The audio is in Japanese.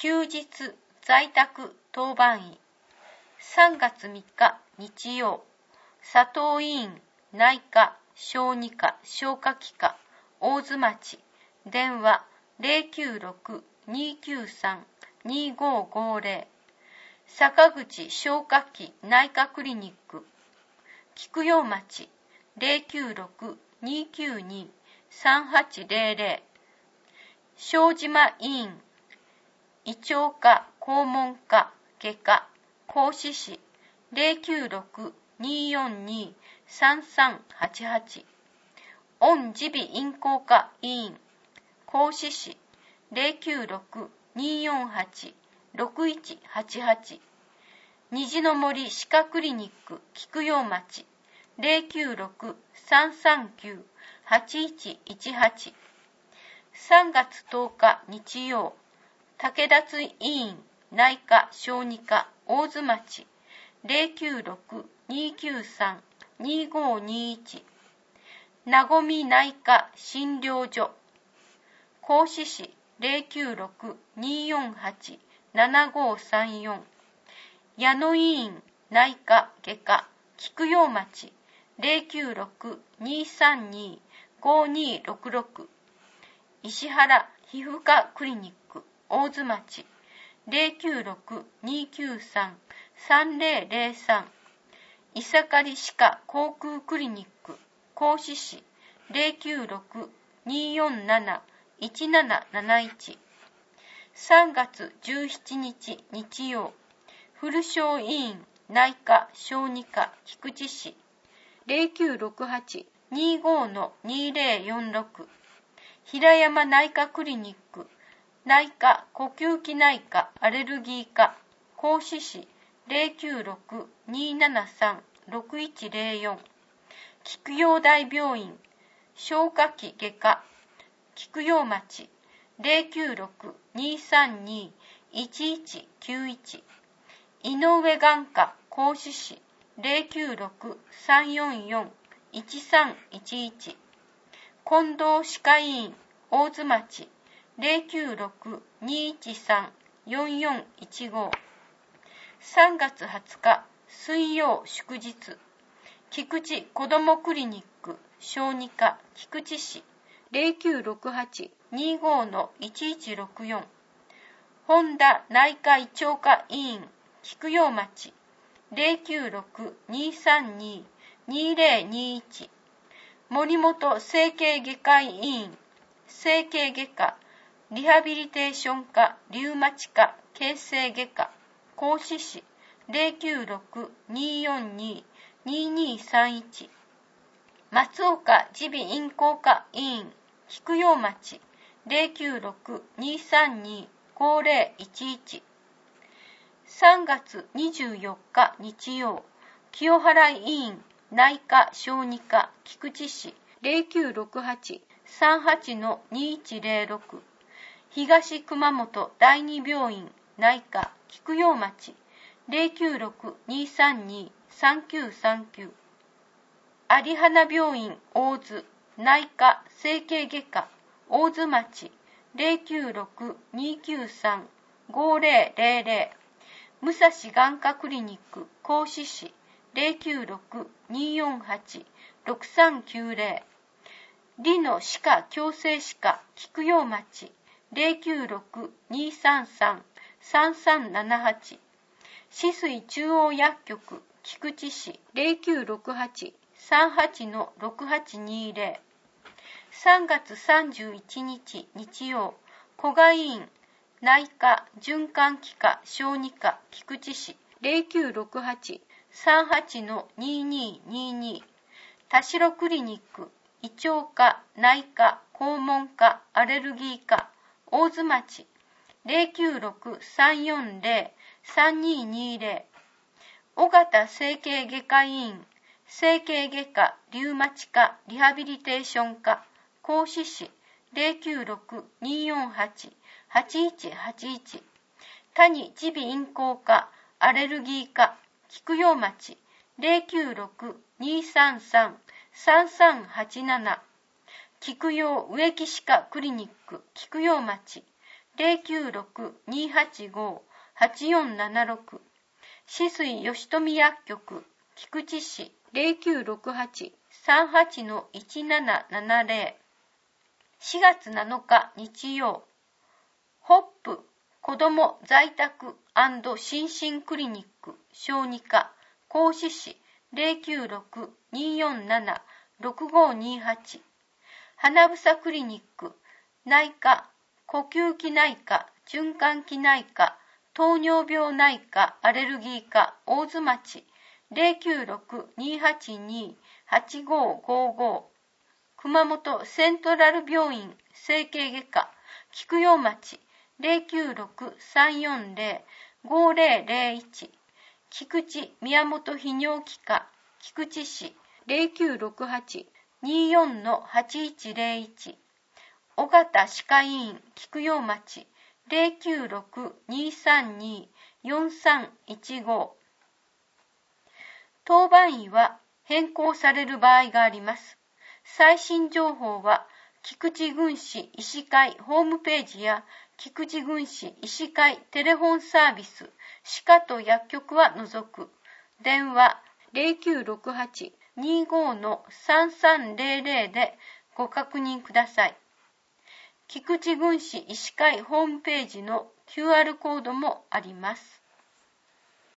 休日在宅当番医。3月3日日曜、佐藤医院内科、小児科、消化器科、大津町、電話096-293-2550、坂口消化器内科クリニック、菊陽町096-292-3800、庄島医院胃腸科、肛門科、外科、合志市096-242-3388、御耳鼻咽喉科医院、合志市096-248-6188、虹の森歯科クリニック菊陽町096-339-8118。3月10日日曜、武田津医院内科小児科大津町096-293-2521、なごみ内科診療所合志市096-248-7534、矢野医院内科外科菊陽町096-232-5266、石原皮膚科クリニック大津町096-293-3003、伊佐刈歯科口腔クリニック合志市096-247-1771。3月17日日曜、古庄医院内科小児科菊池市0968-25-2046、平山内科クリニック内科呼吸器内科アレルギー科合志市096-273-6104、菊陽大病院消化器外科菊陽町096-232-1191、井上眼科合志市096-344-1311、近藤歯科医院大津町096-213-4415。3月20日水曜祝日、菊池子どもクリニック小児科菊池市0968-25-1164、本田内科胃腸科医院菊陽町096-232-2021、森本整形外科医院整形外科リハビリテーション科リウマチ科形成外科合志市096-242-2231、松岡耳鼻咽喉科医院菊陽町096-232-5011。3月24日日曜、清原医院内科小児科菊池市096-38-2106、東熊本第二病院内科菊陽町096-232-3939、有花病院大津内科整形外科大津町096-293-5000、武蔵眼科クリニック合志市096-248-6390、理の歯科矯正歯科菊陽町096-233-3378、紫水中央薬局菊池市0968-38-6820。3月31日日曜、古賀医院内科循環器科小児科菊池市0968-38-2222、田代クリニック胃腸科内科肛門科アレルギー科大津町096-340-3220、尾形整形外科医院整形外科リウマチ科リハビリテーション科合志市096-248-8181、谷耳鼻咽喉科アレルギー科菊陽町096-233-3387、菊陽植木歯科クリニック菊陽町 096-285-8476、止水吉富薬局菊池市0968-38-1770。4月7日日曜、ホップ子ども在宅&心身クリニック小児科甲子市096-247-6528、花房クリニック内科呼吸器内科循環器内科糖尿病内科アレルギー科大津町096-282-8555、熊本セントラル病院整形外科菊陽町096-340-5001、菊池宮本泌尿器科菊池市0968-24-8101、尾形歯科医院菊陽町096-232-4315。当番医は変更される場合があります。最新情報は菊池郡市医師会ホームページや菊池郡市医師会テレフォンサービス、歯科と薬局は除く。電話0968-25-3300でご確認ください。菊池郡市医師会ホームページの QR コードもあります。